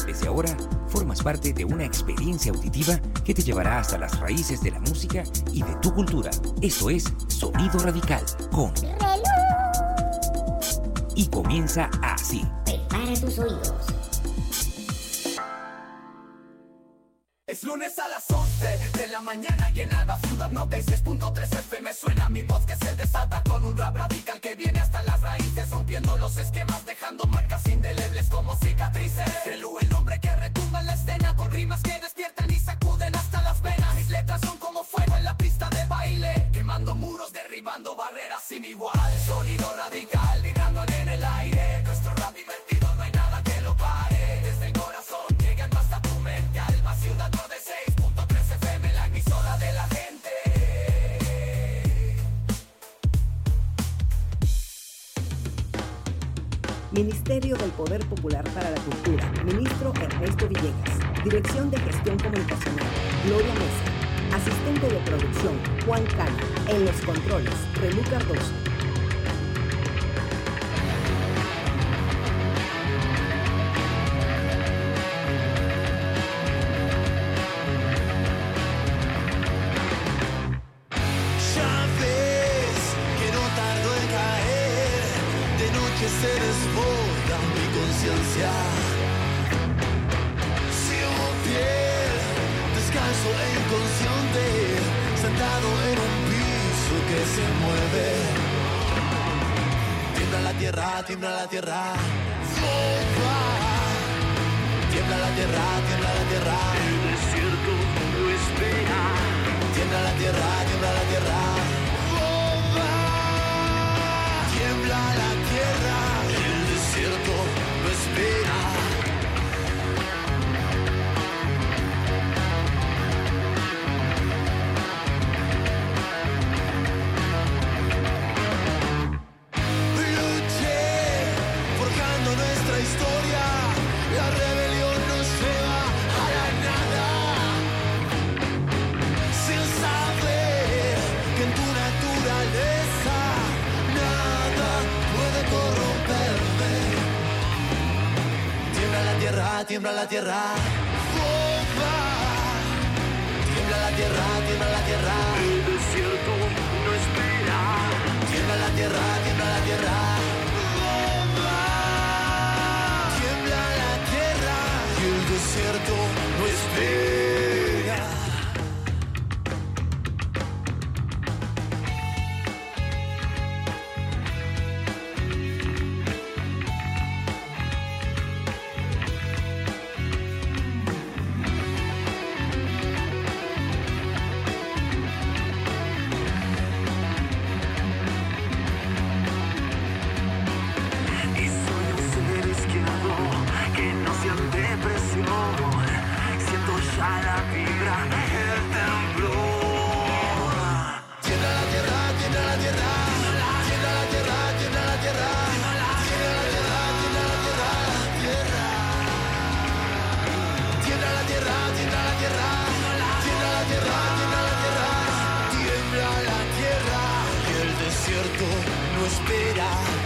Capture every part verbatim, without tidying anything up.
Desde ahora, formas parte de una experiencia auditiva que te llevará hasta las raíces de la música y de tu cultura. Esto es Sonido Radical con Relú. Y comienza así. Prepara tus oídos. Es lunes a las once de la mañana y en Alba Ciudad noventa y seis punto tres F M suena mi voz que se desata con un rap radical que viene hasta las raíces, rompiendo los esquemas, dejando marcas indelebles como cicatrices. Relú, el hombre que retumba en la escena con rimas que despiertan y sacuden hasta las venas. Mis letras son como fuego en la pista de baile, quemando muros, derribando barreras sin igual. Sonido radical, tirándole en el aire. Nuestro rap divertido, no hay nada que lo pare. Desde el corazón llegan hasta tu mente. Alba Ciudad noventa y seis punto tres F M, la emisora de la gente. Ministerio del Poder Popular para la Cultura, Ministro Ernesto Villegas. Dirección de Gestión Comunicacional, Gloria Mesa. Asistente de Producción, Juan Cano. En los controles, Relú Cardoso. Se desborda mi conciencia. Sigo piel, descalzo e inconsciente, sentado en un piso que se mueve. Tiembla la tierra, tiembla la tierra. Opa. Tiembla la tierra, tiembla la tierra. El desierto no espera. Tiembla la tierra, tiembla la tierra. Opa. Tiembla la tierra. El desierto no espera. Luché forjando nuestra historia. La rebelión nos lleva a la nada, sin saber que en tu naturaleza nada puede corromperme. Tiembla la tierra, tiembla la tierra. Opa. Tiembla la tierra, tiembla la tierra. El desierto no espera. Tiembla la tierra, tiembla la tierra. Opa. Tiembla la tierra. Y el desierto no espera. No espera.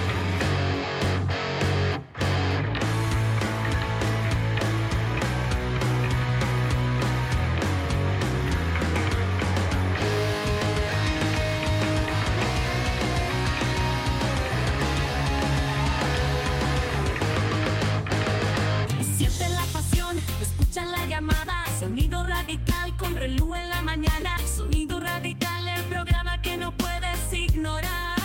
Siente la pasión, escucha la llamada. Sonido radical con Relú en la mañana. Sonido radical, el programa que no puedes ignorar.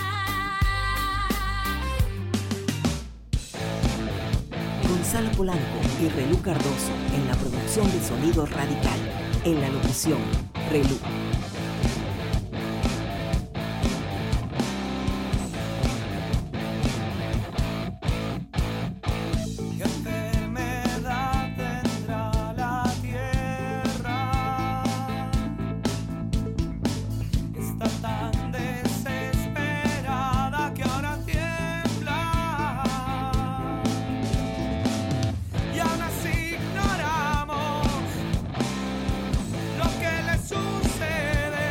Gonzalo Polanco y Relú Cardoso en la producción de Sonido Radical. En la locución, Relú. Ignoramos lo que le sucede.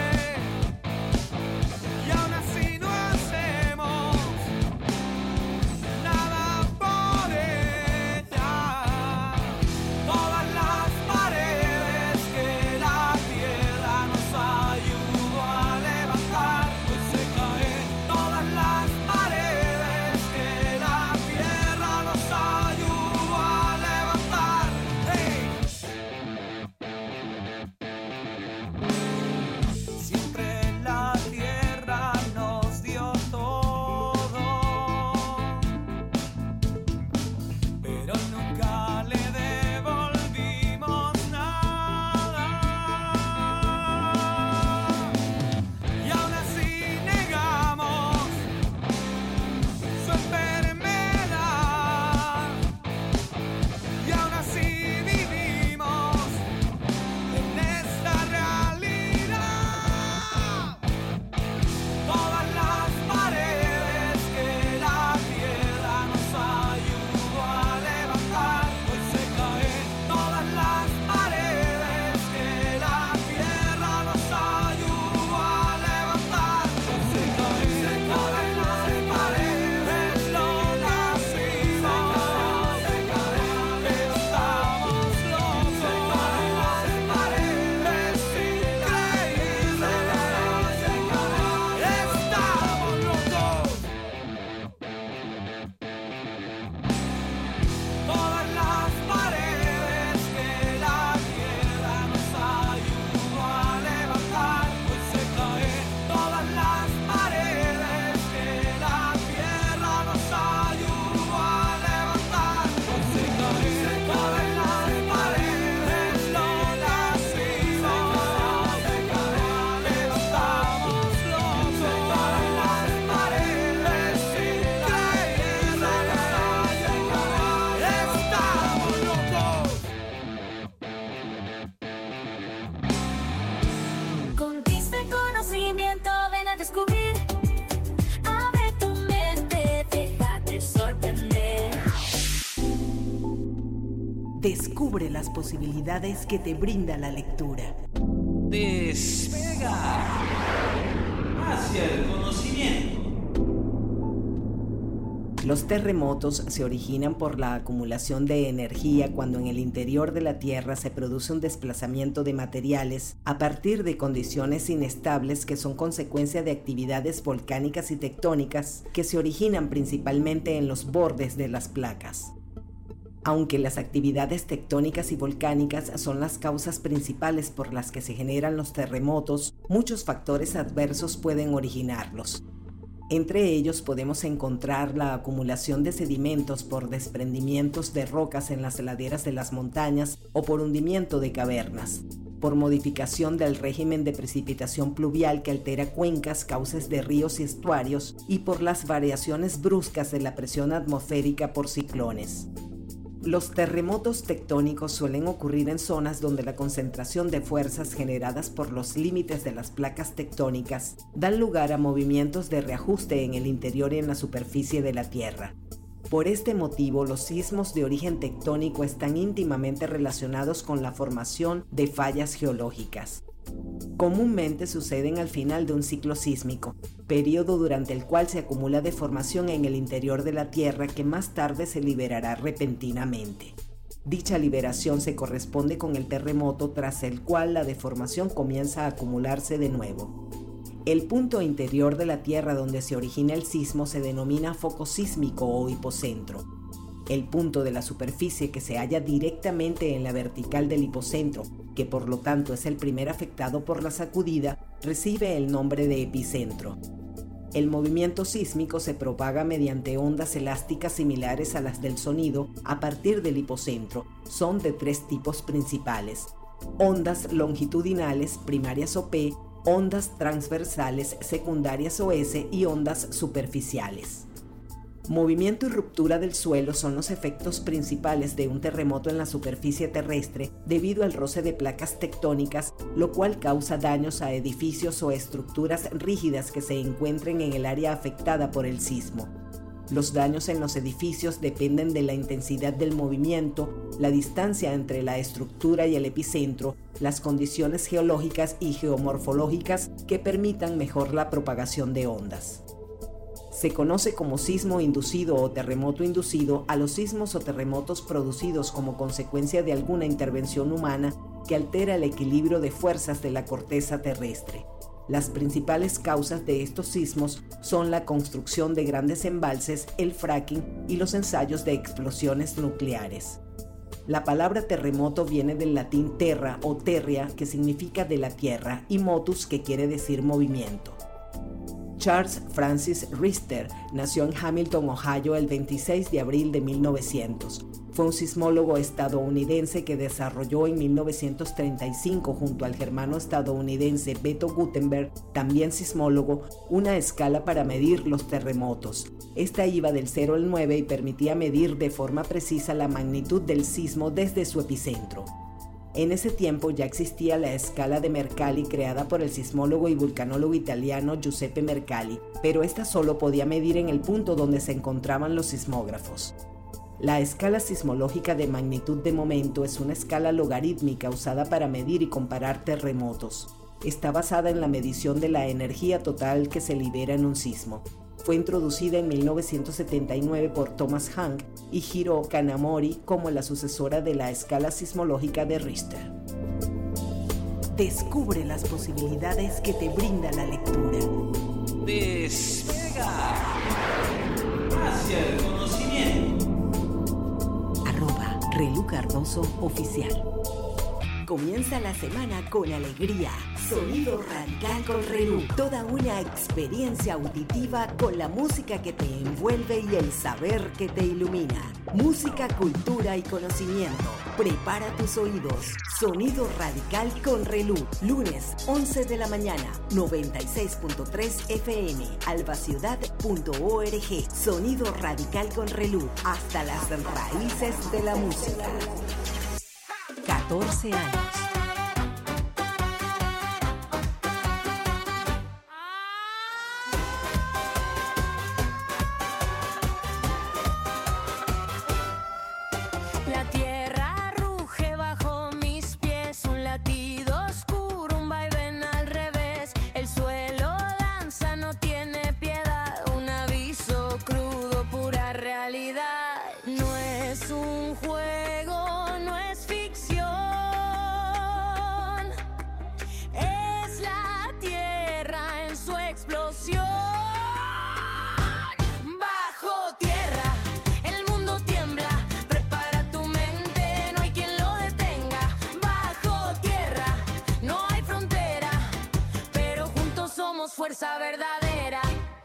Descubre las posibilidades que te brinda la lectura. Despega hacia el conocimiento. Los terremotos se originan por la acumulación de energía cuando en el interior de la Tierra se produce un desplazamiento de materiales a partir de condiciones inestables que son consecuencia de actividades volcánicas y tectónicas que se originan principalmente en los bordes de las placas. Aunque las actividades tectónicas y volcánicas son las causas principales por las que se generan los terremotos, muchos factores adversos pueden originarlos. Entre ellos podemos encontrar la acumulación de sedimentos por desprendimientos de rocas en las laderas de las montañas o por hundimiento de cavernas, por modificación del régimen de precipitación pluvial que altera cuencas, cauces de ríos y estuarios, y por las variaciones bruscas de la presión atmosférica por ciclones. Los terremotos tectónicos suelen ocurrir en zonas donde la concentración de fuerzas generadas por los límites de las placas tectónicas dan lugar a movimientos de reajuste en el interior y en la superficie de la Tierra. Por este motivo, los sismos de origen tectónico están íntimamente relacionados con la formación de fallas geológicas. Comúnmente suceden al final de un ciclo sísmico, periodo durante el cual se acumula deformación en el interior de la Tierra que más tarde se liberará repentinamente. Dicha liberación se corresponde con el terremoto, tras el cual la deformación comienza a acumularse de nuevo. El punto interior de la Tierra donde se origina el sismo se denomina foco sísmico o hipocentro. El punto de la superficie que se halla directamente en la vertical del hipocentro, que por lo tanto es el primer afectado por la sacudida, recibe el nombre de epicentro. El movimiento sísmico se propaga mediante ondas elásticas similares a las del sonido a partir del hipocentro. Son de tres tipos principales: ondas longitudinales, primarias o P, ondas transversales, secundarias o S, y ondas superficiales. Movimiento y ruptura del suelo son los efectos principales de un terremoto en la superficie terrestre debido al roce de placas tectónicas, lo cual causa daños a edificios o estructuras rígidas que se encuentren en el área afectada por el sismo. Los daños en los edificios dependen de la intensidad del movimiento, la distancia entre la estructura y el epicentro, las condiciones geológicas y geomorfológicas que permitan mejor la propagación de ondas. Se conoce como sismo inducido o terremoto inducido a los sismos o terremotos producidos como consecuencia de alguna intervención humana que altera el equilibrio de fuerzas de la corteza terrestre. Las principales causas de estos sismos son la construcción de grandes embalses, el fracking y los ensayos de explosiones nucleares. La palabra terremoto viene del latín terra o terria, que significa de la tierra, y motus, que quiere decir movimiento. Charles Francis Richter nació en Hamilton, Ohio, el veintiséis de abril de mil novecientos. Fue un sismólogo estadounidense que desarrolló en mil novecientos treinta y cinco, junto al germano estadounidense Beto Gutenberg, también sismólogo, una escala para medir los terremotos. Esta iba del cero al nueve y permitía medir de forma precisa la magnitud del sismo desde su epicentro. En ese tiempo ya existía la escala de Mercalli, creada por el sismólogo y vulcanólogo italiano Giuseppe Mercalli, pero esta solo podía medir en el punto donde se encontraban los sismógrafos. La escala sismológica de magnitud de momento es una escala logarítmica usada para medir y comparar terremotos. Está basada en la medición de la energía total que se libera en un sismo. Fue introducida en mil novecientos setenta y nueve por Thomas Hank y Hiro Kanamori como la sucesora de la escala sismológica de Richter. Descubre las posibilidades que te brinda la lectura. Despega hacia el conocimiento. Arroba Relu Cardoso Oficial. Comienza la semana con alegría. Sonido Radical con Relu. Toda una experiencia auditiva con la música que te envuelve y el saber que te ilumina. Música, cultura y conocimiento. Prepara tus oídos. Sonido Radical con Relu. Lunes, once de la mañana. noventa y seis punto tres F M. albaciudad punto org. Sonido Radical con Relu. Hasta las raíces de la música. catorce años. La tierra fuerza verdadera.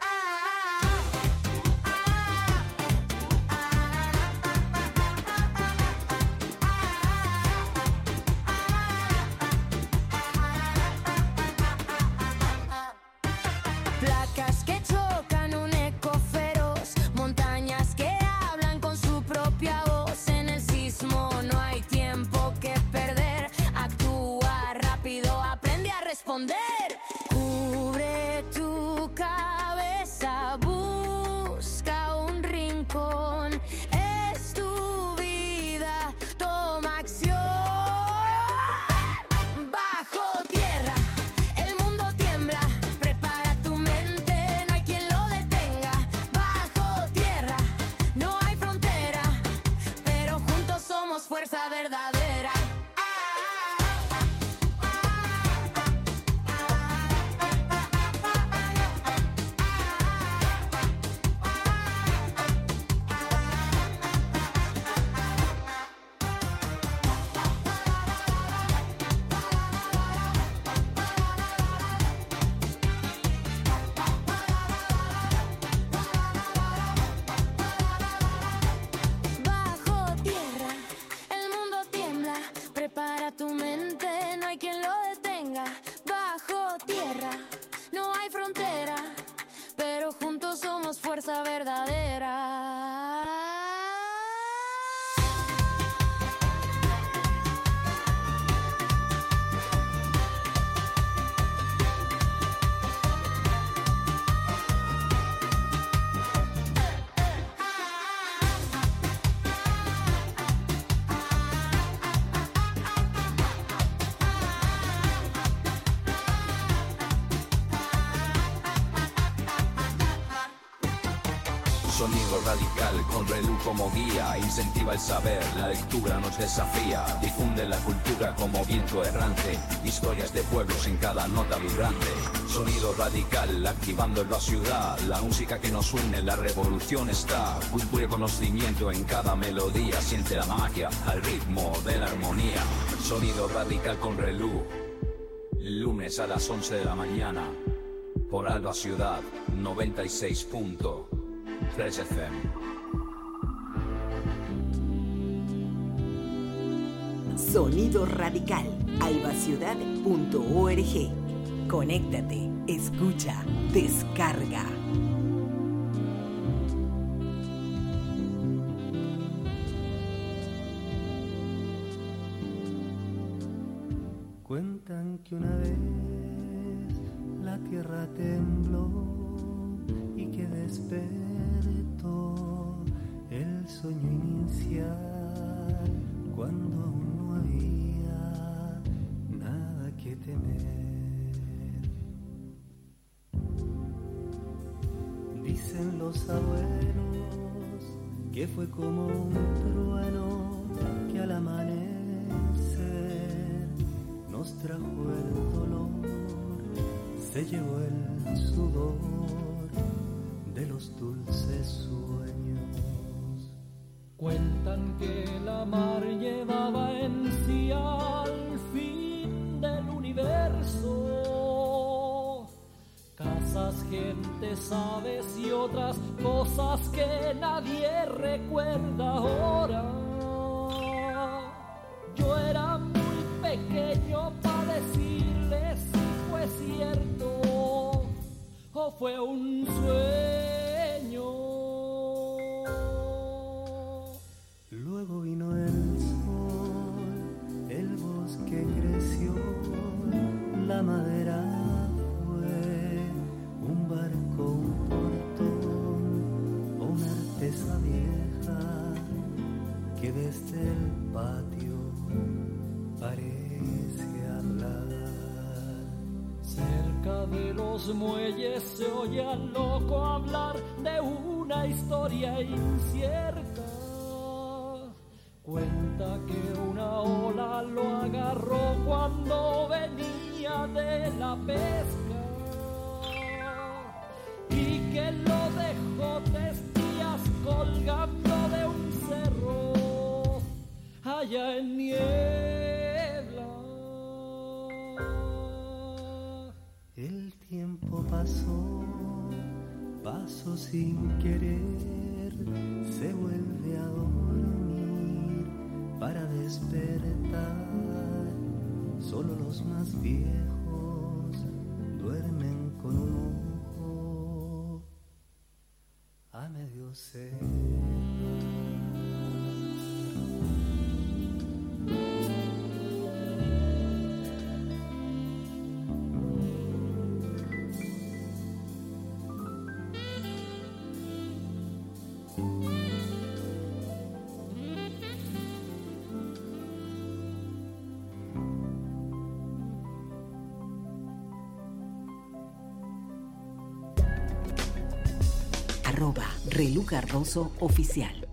Placas que chocan, un eco feroz, montañas que hablan con su propia voz. En el sismo no hay tiempo que perder, actúa rápido, aprende a responder. Cubre tu cabeza, busca un rincón, es tu vida, toma acción. Bajo tierra, el mundo tiembla, prepara tu mente, no hay quien lo detenga. Bajo tierra, no hay frontera, pero juntos somos fuerza verdadera. Bajo tierra, el mundo tiembla, prepara tu mente, no hay quien lo detenga. Bajo tierra, no hay frontera, pero juntos somos fuerza verdadera. Sonido radical con Relú como guía, incentiva el saber, la lectura nos desafía, difunde la cultura como viento errante, historias de pueblos en cada nota vibrante. Sonido radical, activando la ciudad, la música que nos une, la revolución está, cultura y conocimiento en cada melodía, siente la magia al ritmo de la armonía. Sonido radical con Relú, lunes a las once de la mañana, por Alba Ciudad noventa y seis punto tres F M. Sonido Radical, albaciudad punto org. Conéctate, escucha, descarga. Cuentan que una vez la tierra tembló y que despertó el sueño inicial cuando aún no había nada que temer. Dicen los abuelos que fue como un trueno que al amanecer nos trajo el dolor, se llevó el sudor de los dulces sueños. Cuentan que la mar llevaba en sí al fin del universo, casas, gentes, aves y otras cosas que nadie recuerda ahora. Yo era muy pequeño para decirles si fue cierto o fue un sueño. Luego vino el sol, el bosque creció, la madera fue un barco, un portón o una artesa vieja que desde el patio parece hablar. Cerca de los muelles se oye al loco hablar de una historia incierta. Cuenta que una ola lo agarró cuando venía de la pesca y que lo dejó tres días colgando de un cerro allá en niebla. El tiempo pasó acaso sin querer se vuelve a dormir para despertar. Solo los más viejos duermen con un ojo a medio cerrar. Arroba Relu Cardoso Oficial.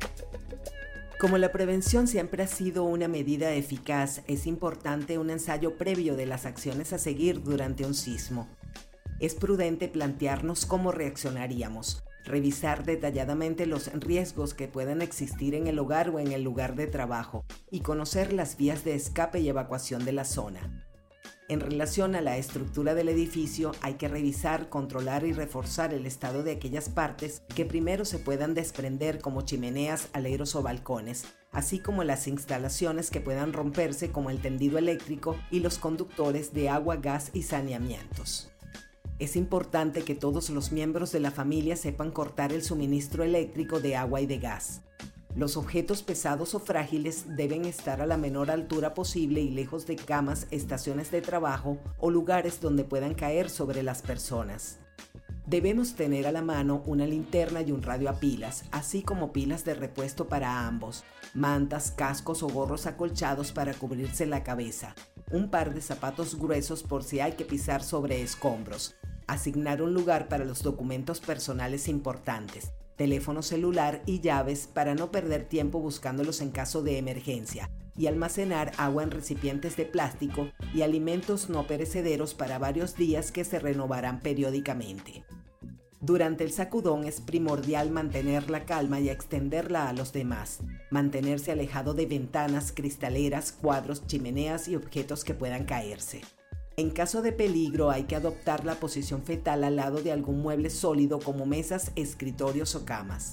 Como la prevención siempre ha sido una medida eficaz, es importante un ensayo previo de las acciones a seguir durante un sismo. Es prudente plantearnos cómo reaccionaríamos, revisar detalladamente los riesgos que puedan existir en el hogar o en el lugar de trabajo y conocer las vías de escape y evacuación de la zona. En relación a la estructura del edificio, hay que revisar, controlar y reforzar el estado de aquellas partes que primero se puedan desprender, como chimeneas, aleros o balcones, así como las instalaciones que puedan romperse, como el tendido eléctrico y los conductores de agua, gas y saneamientos. Es importante que todos los miembros de la familia sepan cortar el suministro eléctrico de agua y de gas. Los objetos pesados o frágiles deben estar a la menor altura posible y lejos de camas, estaciones de trabajo o lugares donde puedan caer sobre las personas. Debemos tener a la mano una linterna y un radio a pilas, así como pilas de repuesto para ambos, mantas, cascos o gorros acolchados para cubrirse la cabeza, un par de zapatos gruesos por si hay que pisar sobre escombros, asignar un lugar para los documentos personales importantes, teléfono celular y llaves para no perder tiempo buscándolos en caso de emergencia, y almacenar agua en recipientes de plástico y alimentos no perecederos para varios días que se renovarán periódicamente. Durante el sacudón es primordial mantener la calma y extenderla a los demás, mantenerse alejado de ventanas, cristaleras, cuadros, chimeneas y objetos que puedan caerse. En caso de peligro hay que adoptar la posición fetal al lado de algún mueble sólido como mesas, escritorios o camas.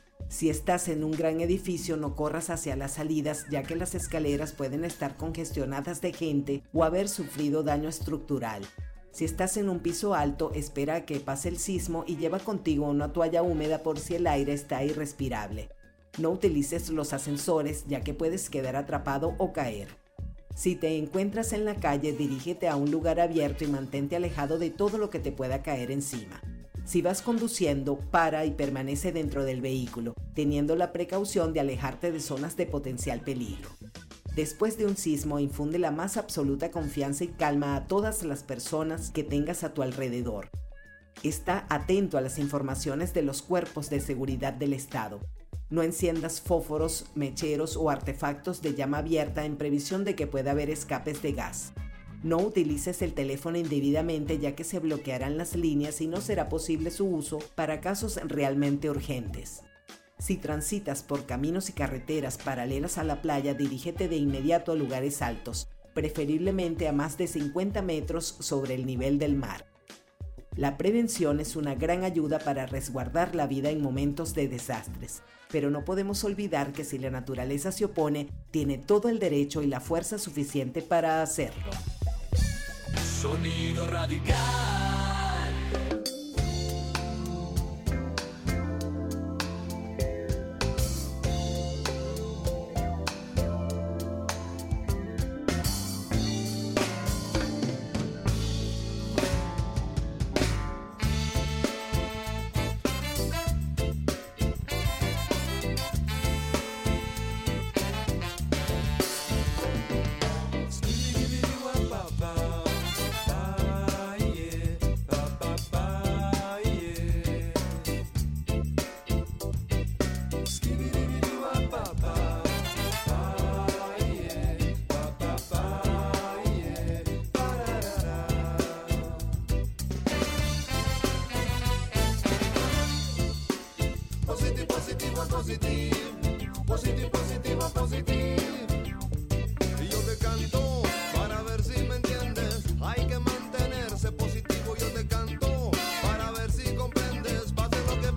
Si estás en un gran edificio, no corras hacia las salidas, ya que las escaleras pueden estar congestionadas de gente o haber sufrido daño estructural. Si estás en un piso alto, espera a que pase el sismo y lleva contigo una toalla húmeda por si el aire está irrespirable. No utilices los ascensores, ya que puedes quedar atrapado o caer. Si te encuentras en la calle, dirígete a un lugar abierto y mantente alejado de todo lo que te pueda caer encima. Si vas conduciendo, para y permanece dentro del vehículo, teniendo la precaución de alejarte de zonas de potencial peligro. Después de un sismo, infunde la más absoluta confianza y calma a todas las personas que tengas a tu alrededor. Está atento a las informaciones de los cuerpos de seguridad del Estado. No enciendas fósforos, mecheros o artefactos de llama abierta en previsión de que pueda haber escapes de gas. No utilices el teléfono indebidamente, ya que se bloquearán las líneas y no será posible su uso para casos realmente urgentes. Si transitas por caminos y carreteras paralelas a la playa, dirígete de inmediato a lugares altos, preferiblemente a más de cincuenta metros sobre el nivel del mar. La prevención es una gran ayuda para resguardar la vida en momentos de desastres, pero no podemos olvidar que si la naturaleza se opone, tiene todo el derecho y la fuerza suficiente para hacerlo. Sonido radical. positivo, positivo, positivo, positivo. Y yo te canto para ver si me entiendes. Hay que mantenerse positivo. Yo te canto para ver si comprendes. Pase lo que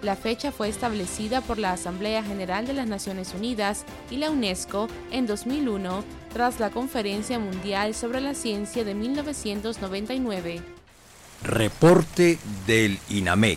La fecha fue establecida por la Asamblea General de las Naciones Unidas y la UNESCO en dos mil uno tras la Conferencia Mundial sobre la Ciencia de mil novecientos noventa y nueve. Reporte del INAMEC.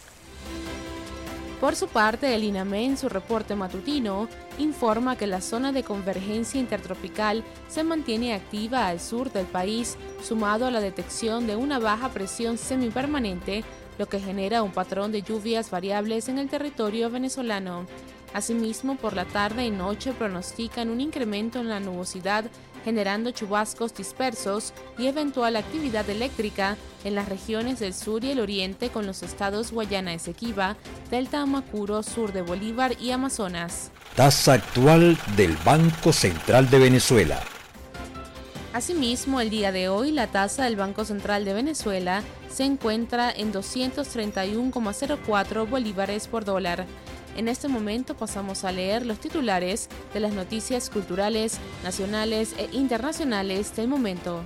Por su parte, el INAME en su reporte matutino informa que la zona de convergencia intertropical se mantiene activa al sur del país, sumado a la detección de una baja presión semipermanente, lo que genera un patrón de lluvias variables en el territorio venezolano. Asimismo, por la tarde y noche pronostican un incremento en la nubosidad, generando chubascos dispersos y eventual actividad eléctrica en las regiones del sur y el oriente con los estados Guayana Esequiba, Delta Amacuro, sur de Bolívar y Amazonas. Tasa actual del Banco Central de Venezuela. Asimismo, el día de hoy la tasa del Banco Central de Venezuela se encuentra en doscientos treinta y uno coma cero cuatro bolívares por dólar. En este momento pasamos a leer los titulares de las noticias culturales, nacionales e internacionales del momento.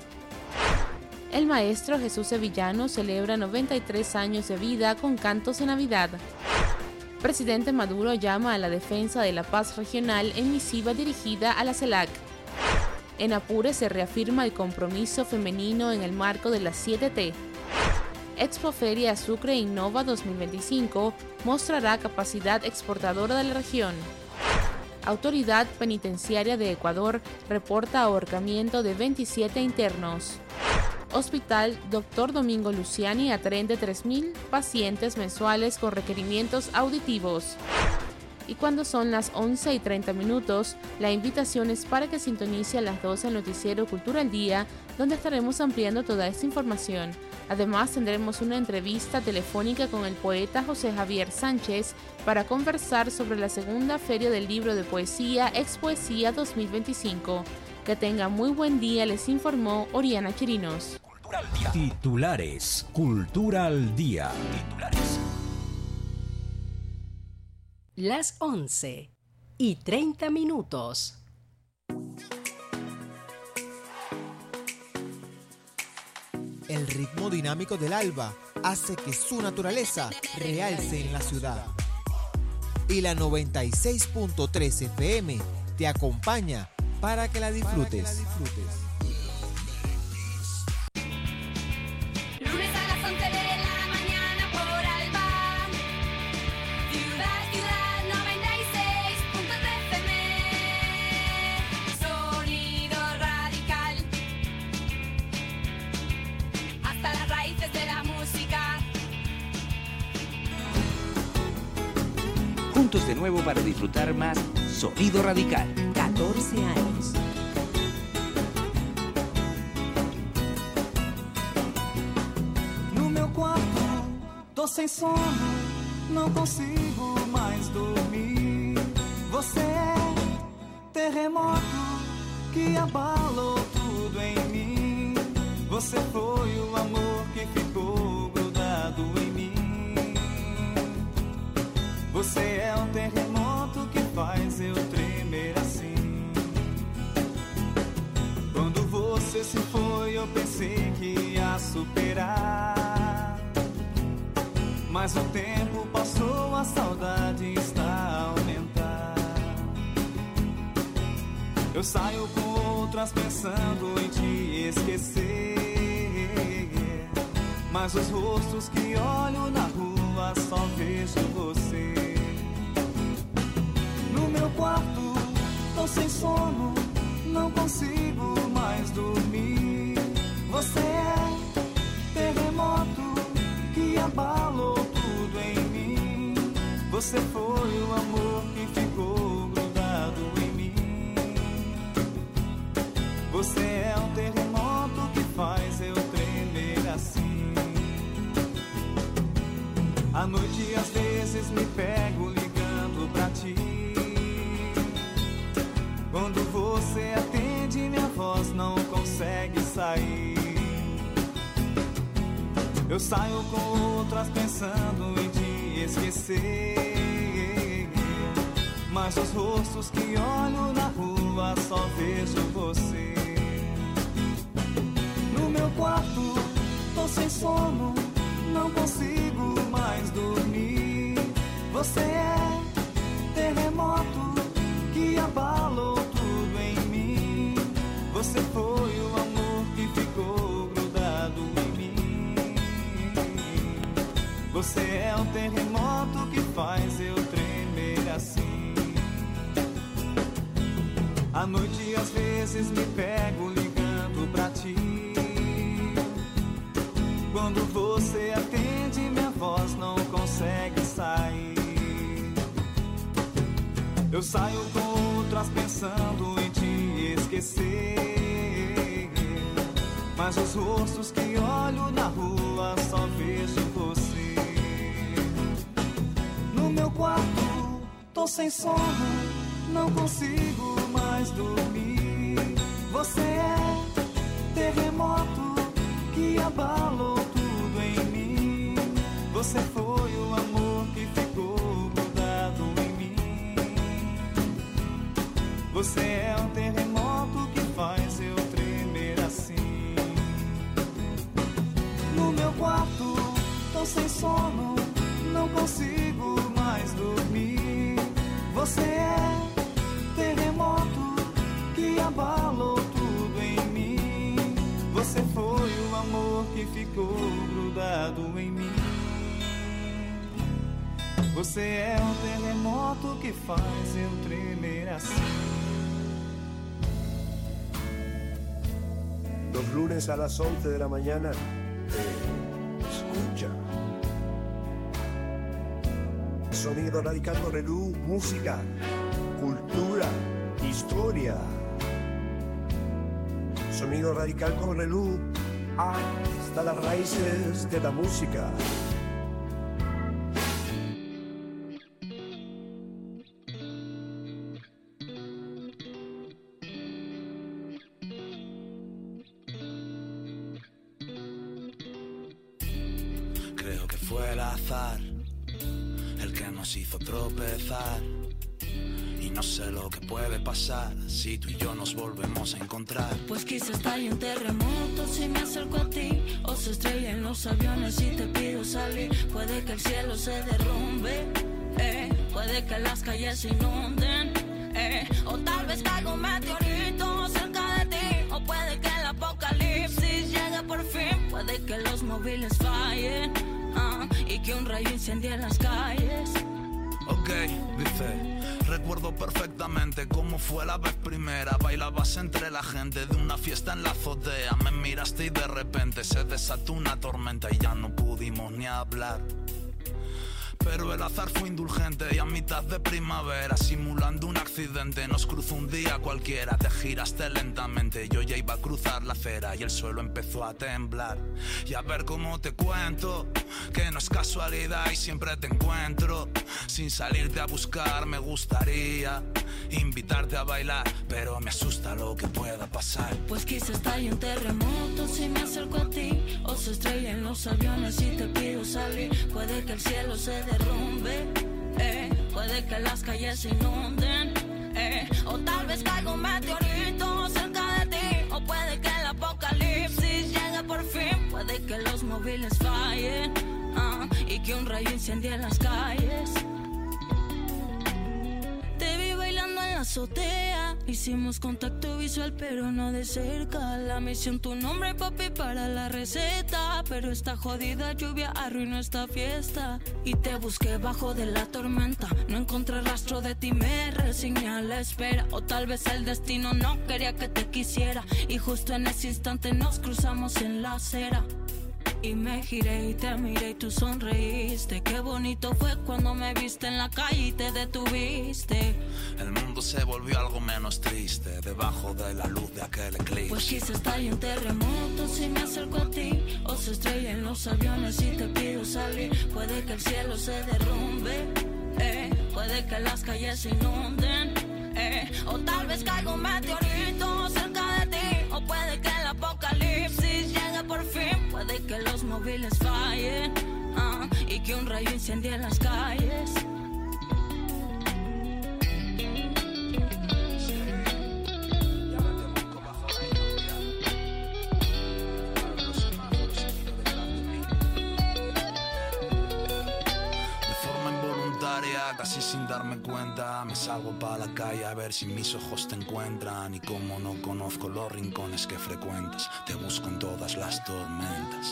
El maestro Jesús Sevillano celebra noventa y tres años de vida con cantos de Navidad. Presidente Maduro llama a la defensa de la paz regional en misiva dirigida a la CELAC. En Apure se reafirma el compromiso femenino en el marco de las siete T. Expoferia Sucre Innova dos mil veinticinco mostrará capacidad exportadora de la región. Autoridad Penitenciaria de Ecuador reporta ahorcamiento de veintisiete internos. Hospital Doctor Domingo Luciani atiende tres mil pacientes mensuales con requerimientos auditivos. Y cuando son las once y treinta minutos, la invitación es para que sintonice a las doce el noticiero Cultura al Día, donde estaremos ampliando toda esta información. Además, tendremos una entrevista telefónica con el poeta José Javier Sánchez para conversar sobre la segunda Feria del Libro de Poesía Expoesía dos mil veinticinco. Que tenga muy buen día, les informó Oriana Chirinos. Titulares, Cultura al Día. Titulares. Las once y treinta minutos. El ritmo dinámico del alba hace que su naturaleza realce en la ciudad. Y la noventa y seis punto tres F M te acompaña para que la disfrutes. Para que la disfrutes. Lunes a las once de la mañana por Alba. Ciudad, ciudad, noventa y seis punto tres F M. Sonido radical. Hasta las raíces de la música. Juntos de nuevo para disfrutar más Sonido Radical. catorce años. No meu quarto, tô sem sono, não consigo mais dormir. Você é terremoto que abalou tudo em mim. Você foi o amor que ficou grudado em mim. Você é um terremoto que faz eu tremer assim. Quando você se foi, eu pensei que ia superar. Mas o tempo passou, a saudade está a aumentar. Eu saio com outras pensando em te esquecer. Mas os rostos que olho na rua só vejo você. No meu quarto, tô sem sono, não consigo mais dormir. Você é terremoto que abalou tudo em mim. Você foi o amor que ficou grudado em mim. Você é um terremoto que faz eu tremer assim. À noite às vezes me pego ligando pra ti. Quando você atende, minha voz não consegue sair. Eu saio com outras pensando em te esquecer. Mas os rostos que olho na rua só vejo você. No meu quarto, tô sem sono, não consigo mais dormir. Você é terremoto que abalou tudo em mim. Você foi o amor que ficou grudado em mim. Você é o terremoto que faz eu tremer assim. À noite às vezes me pego ligando pra ti. Quando você atende, minha voz não consegue sair. Eu saio com outras pensando em te esquecer, mas os rostos que olho na rua só vejo você. No meu quarto, tô sem sono, não consigo mais dormir. Você é terremoto que abalou tudo em mim. Você foi o amor que ficou grudado em mim. Você é um terremoto que faz eu tremer assim. No meu quarto, tô sem sono, não consigo mais dormir. Você é terremoto que abalou tudo em mim. Você foi o amor que ficou grudado em mim. Você é um terremoto que faz eu tremer assim. Los lunes a las once de la mañana, eh, escucha. Sonido Radical con Relú, música, cultura, historia. Sonido Radical con Relú, hasta las raíces de la música. Creo que fue el azar el que nos hizo tropezar. Y no sé lo que puede pasar si tú y yo nos volvemos a encontrar. Pues quizás estalle un terremoto si me acerco a ti, o se estrellen los aviones y te pido salir. Puede que el cielo se derrumbe, eh. Puede que las calles se inunden, eh. O tal vez caiga un meteorito cerca de ti, o puede que el apocalipsis llegue por fin. Puede que los móviles fallen, uh, y que un rayo incendie las calles. Ok, dice, recuerdo perfectamente cómo fue la vez primera. Bailabas entre la gente de una fiesta en la azotea. Me miraste y de repente se desató una tormenta y ya no pudimos ni hablar. Pero el azar fue indulgente y a mitad de primavera, simulando un accidente, nos cruzó un día cualquiera. Te giraste lentamente, yo ya iba a cruzar la acera y el suelo empezó a temblar. Y a ver cómo te cuento, que no es casualidad y siempre te encuentro. Sin salirte a buscar me gustaría invitarte a bailar, pero me asusta lo que pueda pasar. Pues quizás estalle un terremoto si me acerco a ti, o se estrellen los aviones y te pido salir. Puede que el cielo se derrumbe, eh. Puede que las calles se inunden, eh. O tal vez caiga un meteorito cerca de ti, o puede que el apocalipsis llegue por fin. Puede que los móviles fallen, uh, y que un rayo incendie las calles. Te vi bailando en la azotea, hicimos contacto visual pero no de cerca. La misión, tu nombre, papi, para la receta, pero esta jodida lluvia arruinó esta fiesta. Y te busqué bajo de la tormenta, no encontré rastro de ti, me resigné a la espera. O tal vez el destino no quería que te quisiera, y justo en ese instante nos cruzamos en la acera. Y me giré y te miré y tú sonreíste. Qué bonito fue cuando me viste en la calle y te detuviste. El mundo se volvió algo menos triste debajo de la luz de aquel eclipse. Pues quizás estalle un terremoto si me acerco a ti, o se estrellen los aviones y te pido salir. Puede que el cielo se derrumbe, eh. Puede que las calles se inunden, eh. O tal vez caiga un meteorito cerca de ti, o puede que el apocalipsis llegue por fin. Puede que los móviles fallen, uh, y que un rayo incendie las calles. De forma involuntaria sin darme cuenta me salgo para la calle a ver si mis ojos te encuentran. Y como no conozco los rincones que frecuentas, te busco en todas las tormentas.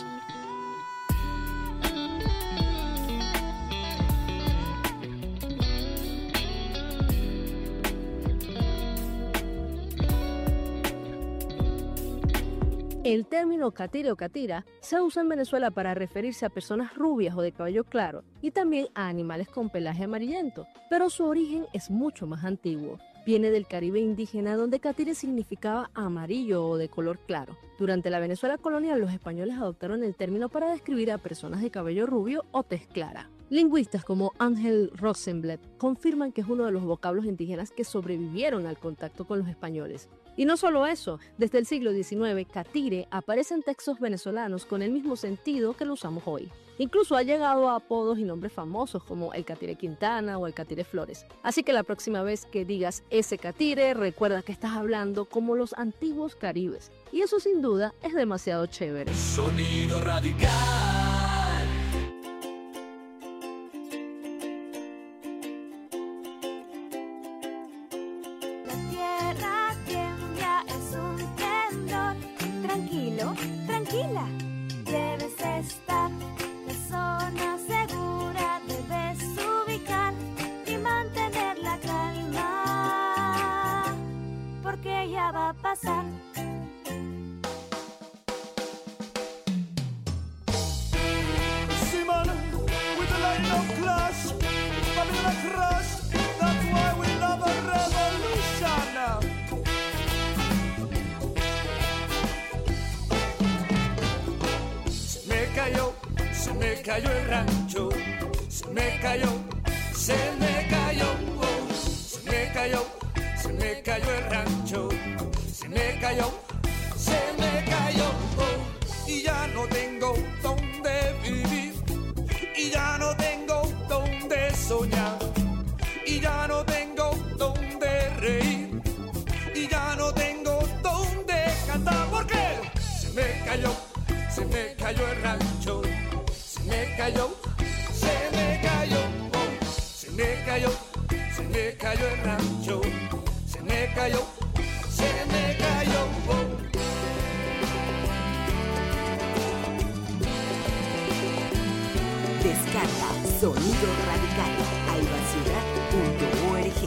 El término catire o catira se usa en Venezuela para referirse a personas rubias o de cabello claro y también a animales con pelaje amarillento, pero su origen es mucho más antiguo. Viene del Caribe indígena, donde catire significaba amarillo o de color claro. Durante la Venezuela colonial, los españoles adoptaron el término para describir a personas de cabello rubio o tez clara. Lingüistas como Ángel Rosenblatt confirman que es uno de los vocablos indígenas que sobrevivieron al contacto con los españoles. Y no solo eso, desde el siglo diecinueve, catire aparece en textos venezolanos con el mismo sentido que lo usamos hoy. Incluso ha llegado a apodos y nombres famosos como el Catire Quintana o el Catire Flores. Así que la próxima vez que digas ese catire, recuerda que estás hablando como los antiguos caribes. Y eso sin duda es demasiado chévere. Sonido radical. Tranquila, debes estar en zona segura, debes ubicar y mantener la calma, porque ya va a pasar. Simon, with the line of clash, Babylon crash, that's why we love a revolution. Se me cayó el rancho, se me cayó, se me cayó, oh, se me cayó, se me cayó el rancho, se me cayó, se me cayó, oh, y ya no tengo dónde vivir, y ya no tengo dónde soñar, y ya no tengo dónde reír, y ya no tengo dónde cantar, porque se me cayó, se me cayó el rancho. Se me cayó, se me cayó, oh, se me cayó, se me cayó el rancho, se me cayó, se me cayó, oh. Descarga Sonido Radical, albaciudad punto org.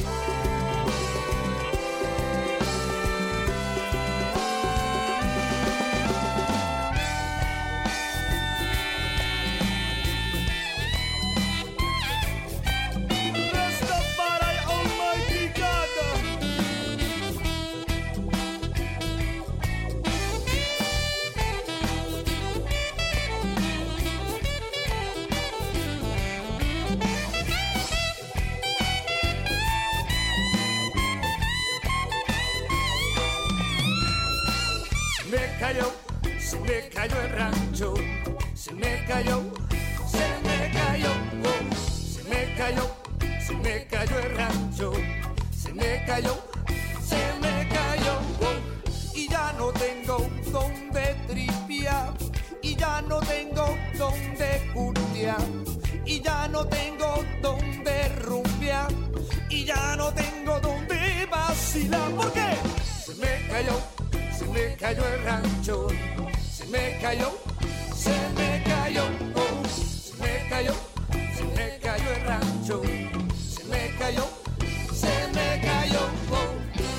Se me cayó el rancho, se me cayó, se me cayó, oh, se me cayó, se me cayó el rancho, se me cayó, se me cayó, oh, y ya no tengo donde tripear, y ya no tengo donde curtear, y ya no tengo donde rumbear, y ya no tengo donde vacilar, porque se me cayó, se me cayó el rancho. Se me cayó, se me cayó, oh, se me cayó, se me cayó el rancho, se me cayó, se me cayó, oh.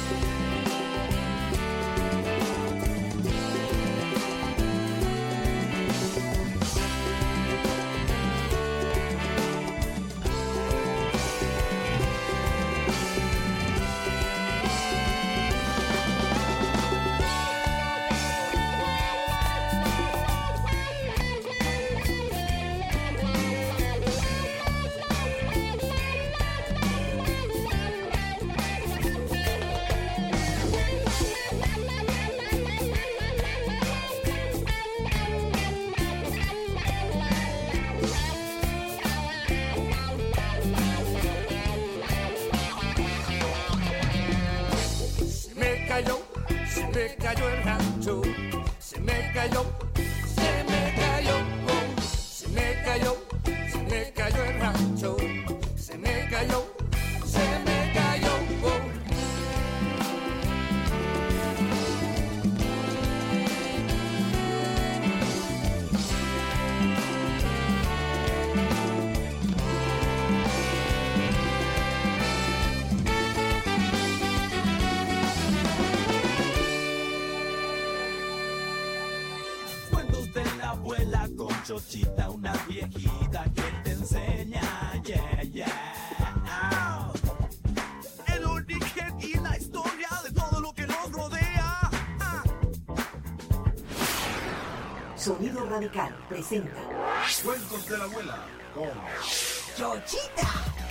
Se me cayó el rancho, se me cayó, se me cayó, oh, se me cayó, se me cayó el rancho, se me cayó, chochita, una viejita que te enseña, yeah, yeah. El origen y la historia de todo lo que nos rodea. Sonido Radical presenta Cuentos de la abuela con Chochita.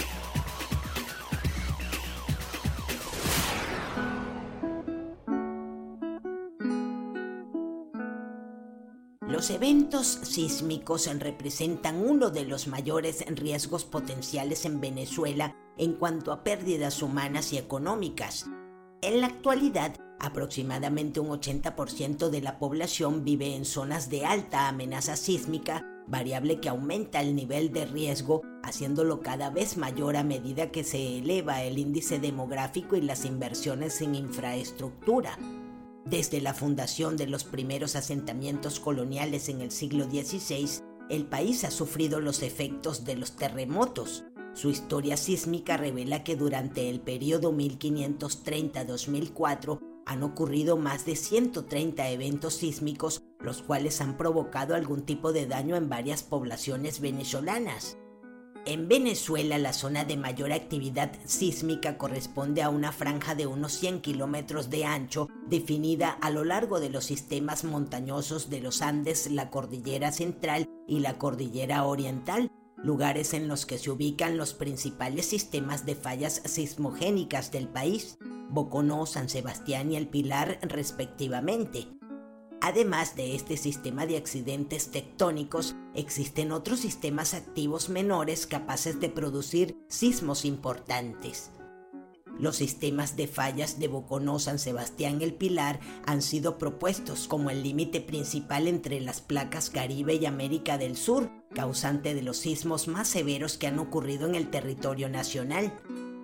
Los eventos sísmicos representan uno de los mayores riesgos potenciales en Venezuela en cuanto a pérdidas humanas y económicas. En la actualidad, aproximadamente un ochenta por ciento de la población vive en zonas de alta amenaza sísmica, variable que aumenta el nivel de riesgo, haciéndolo cada vez mayor a medida que se eleva el índice demográfico y las inversiones en infraestructura. Desde la fundación de los primeros asentamientos coloniales en el siglo dieciséis, el país ha sufrido los efectos de los terremotos. Su historia sísmica revela que durante el periodo mil quinientos treinta a dos mil cuatro han ocurrido más de ciento treinta eventos sísmicos, los cuales han provocado algún tipo de daño en varias poblaciones venezolanas. En Venezuela, la zona de mayor actividad sísmica corresponde a una franja de unos cien kilómetros de ancho, definida a lo largo de los sistemas montañosos de los Andes, la Cordillera Central y la Cordillera Oriental, lugares en los que se ubican los principales sistemas de fallas sismogénicas del país, Boconó, San Sebastián y El Pilar, respectivamente. Además de este sistema de accidentes tectónicos, existen otros sistemas activos menores capaces de producir sismos importantes. Los sistemas de fallas de Boconó, San Sebastián y El Pilar han sido propuestos como el límite principal entre las placas Caribe y América del Sur, causante de los sismos más severos que han ocurrido en el territorio nacional.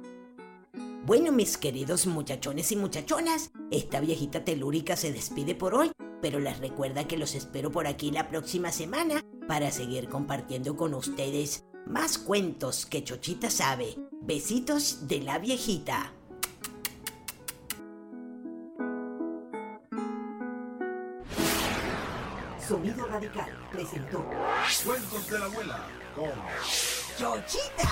Bueno, mis queridos muchachones y muchachonas, esta viejita telúrica se despide por hoy, pero les recuerda que los espero por aquí la próxima semana para seguir compartiendo con ustedes más cuentos que Chochita sabe. Besitos de la viejita. Sonido Radical presentó Cuentos de la abuela con Chochita.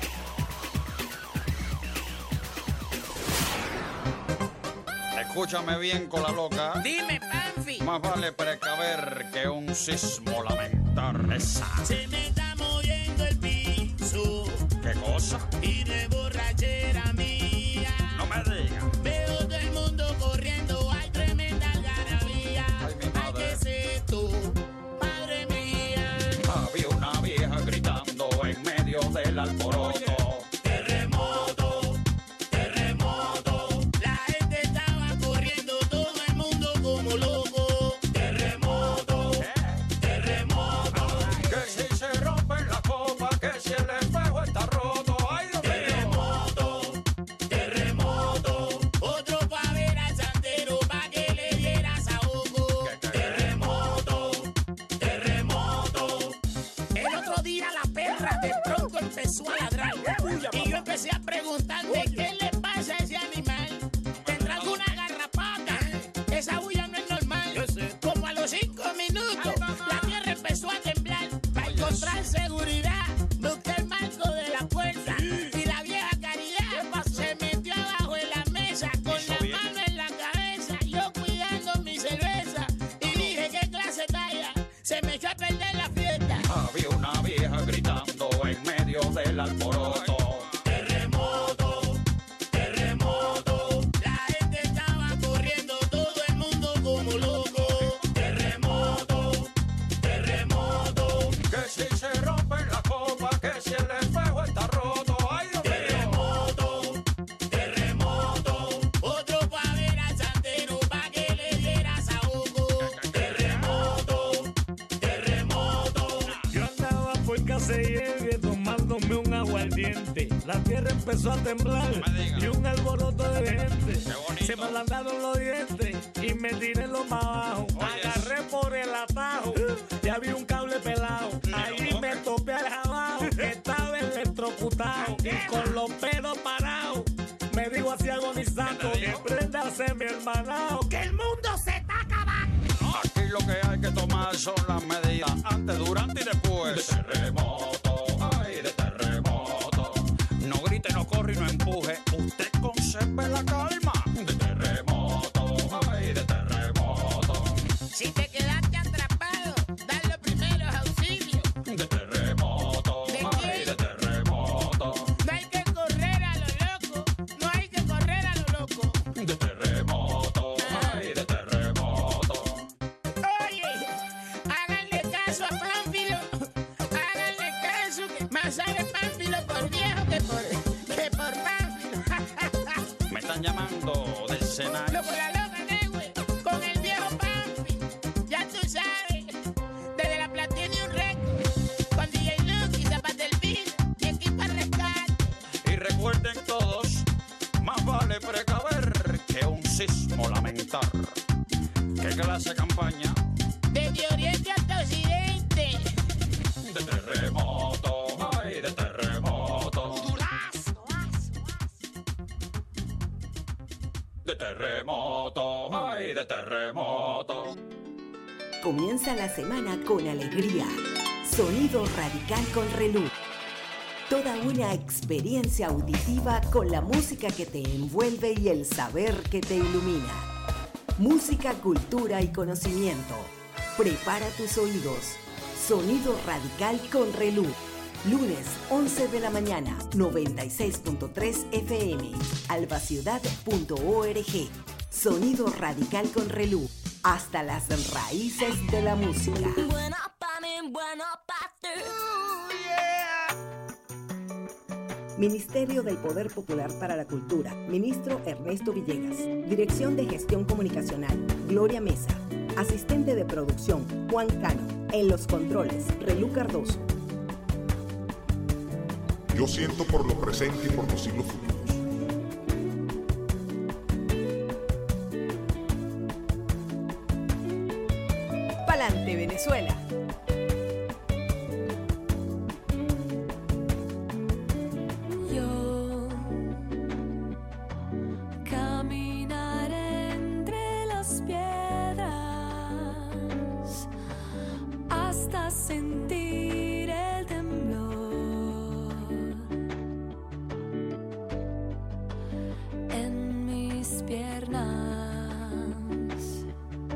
Escúchame bien con la loca. Dime, Panfi. Más vale precaver que un sismo lamentar. Esa. Se me está moviendo el piso. ¿Qué cosa? Y de borrachera mía. No me digas. Veo todo el mundo corriendo. Hay tremenda algarabía. Ay, mi madre. Ay, ¿qué es esto? Madre mía. Había una vieja gritando en medio del alboroto. Y yo empecé a preguntarme qué le pasa a ese animal. ¿Tendrá alguna garrapata? Esa bulla no es normal. Como a los cinco minutos la tierra empezó a temblar. Para encontrar seguridad busqué el marco de la puerta. Y la vieja Caridad se metió abajo de la mesa con la mano en la cabeza. Yo cuidando mi cerveza. Y dije, ¿qué clase talla? Se me echó a perder la fiesta. Había una vieja gritando en medio del alboroto. La tierra empezó a temblar y un alboroto de gente. Se me ablandaron los dientes y me tiré lo más abajo. Oye, agarré por el atajo y había un cable pelado. Ahí me topé al abajo que estaba electrocutado y con los pelos parados. Me dijo así agonizando que préndase mi hermanao, que el mundo se está acabando. Aquí lo que hay que tomar Estas son las medidas antes, durante y después. De terremoto, ay, de terremoto. No grite, no corre y no empuje. Usted conserve la calma. De terremoto, ay, de terremoto. Si te quedaste atrapado, da los primeros auxilios. De terremoto, ¿De ay, qué? de terremoto. No hay que correr a lo loco, no hay que correr a lo loco. De terremoto, ay, de terremoto. Oye, háganle caso a Pánfilo, háganle caso que más sabe Pánfilo por viejo que por, que por Pánfilo. Me están llamando del Senado. Loco la loca, negüe, con el viejo Pánfilo, ya tú sabes, desde la Platinum Records, con D J Luke y Zapata el Beat, y equipo rescate. Y recuerden todos, más vale precaver que un sismo lamentar. ¿Qué clase de campaña? Desde Oriente hasta Occidente. De terremoto, ay, de terremoto. De terremoto, ay, de terremoto. Comienza la semana con alegría. Sonido radical con Relú. Toda una experiencia auditiva con la música que te envuelve y el saber que te ilumina. Música, cultura y conocimiento. Prepara tus oídos. Sonido radical con Relú. Lunes, once de la mañana, noventa y seis punto tres F M, albaciudad punto org. Sonido radical con Relú. Hasta las raíces de la música. Bueno pa' mí, bueno pa' ti. Ministerio del Poder Popular para la Cultura. Ministro Ernesto Villegas. Dirección de Gestión Comunicacional, Gloria Mesa. Asistente de producción, Juan Cano. En los controles, Relú Cardoso. Yo siento por lo presente y por los siglos futuros. Pa'lante, Venezuela. Yo caminaré entre las piedras hasta sentir el temblor en mis piernas.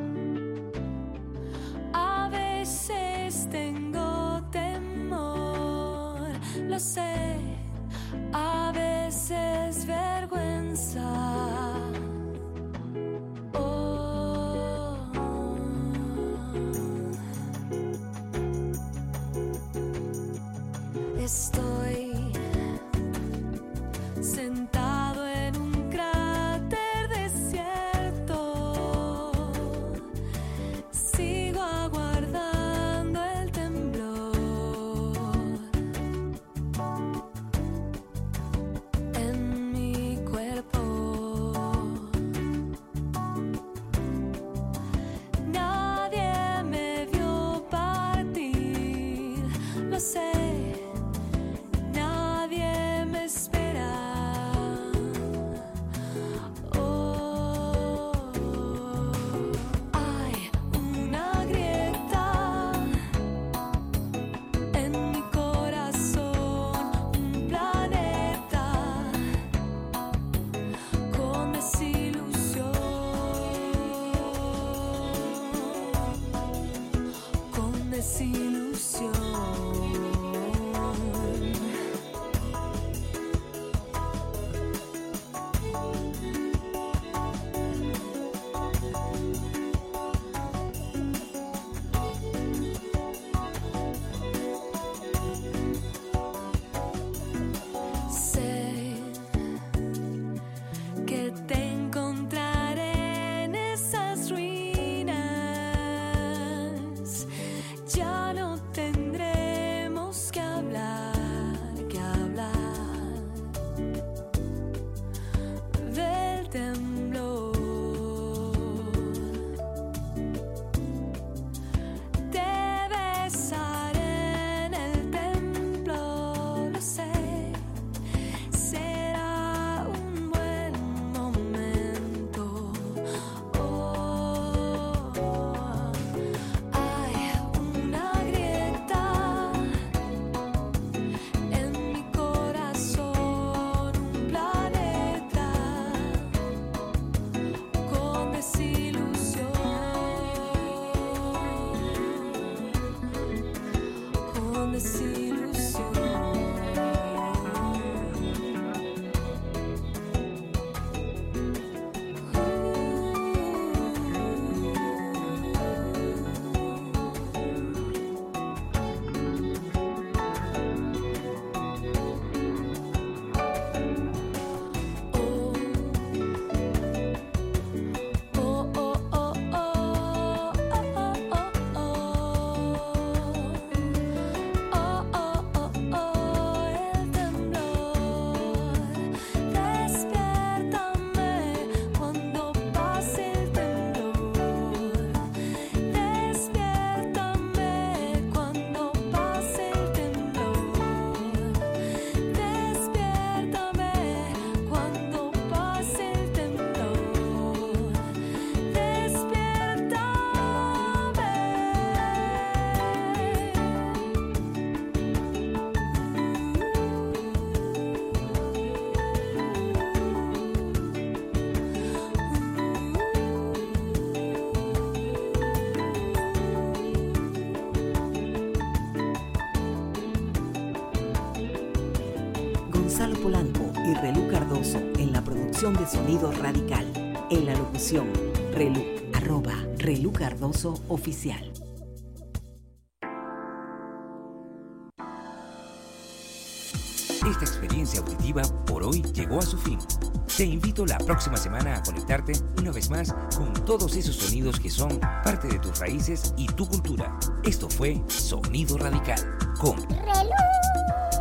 A veces tengo temor, lo sé, a veces vergüenza. Oh. Estoy sentado en un cráter desierto. Sigo aguardando el temblor en mi cuerpo. Nadie me vio partir, lo sé. Nadie me espera. producción de Sonido Radical. En la locución, Relu, arroba Relu Cardoso Oficial. Esta experiencia auditiva por hoy llegó a su fin. Te invito la próxima semana a conectarte una vez más con todos esos sonidos que son parte de tus raíces y tu cultura. Esto fue Sonido Radical con Relu.